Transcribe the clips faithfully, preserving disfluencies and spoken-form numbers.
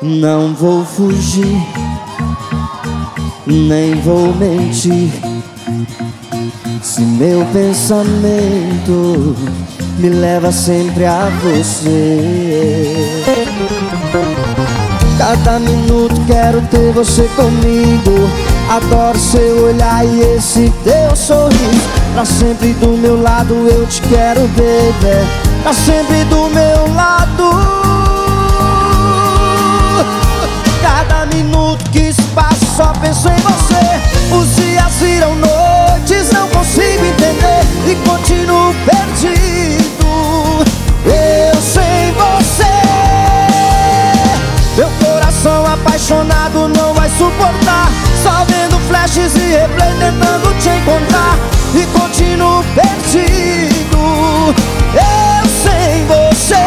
Não vou fugir, nem vou mentir. Se meu pensamento me leva sempre a você. Cada minuto quero ter você comigo. Adoro seu olhar e esse teu sorriso. Pra sempre do meu lado eu te quero, baby. Pra sempre do meu lado. Cada minuto que se passa só penso em você. Os dias viram noites, não consigo entender e continuo perdido. Eu sem você. Meu coração apaixonado não vai suportar. Só vendo flashes e replay tentando te encontrar e continuo perdido. Eu sem você.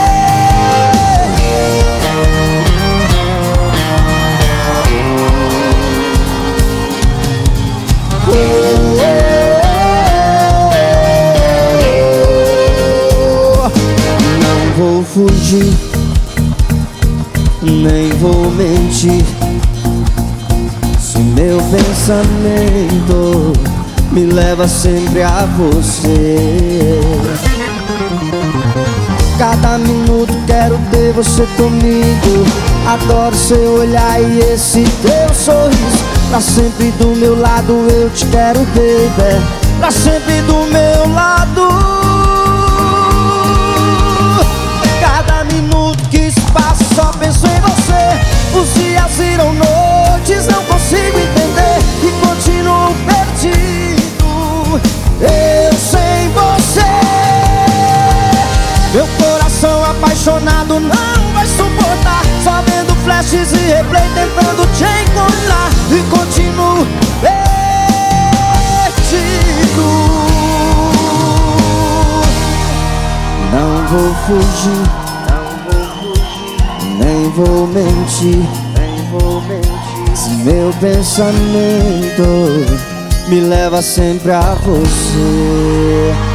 Não vou fugir, nem vou mentir. Se meu pensamento me leva sempre a você. Cada minuto quero ter você comigo. Adoro seu olhar e esse teu sorriso. Pra sempre do meu lado eu te quero, baby. Pra sempre do meu lado. Cada minuto que se passa só penso em você. Os dias viram noites, não consigo entender e continuo perdido. Eu sem você. Meu coração apaixonado não vai suportar. Só vendo flashes e replay tentando te encontrar e continuo perdido. Não vou fugir, não vou fugir, nem vou mentir, nem vou mentir. Se meu pensamento me leva sempre a você.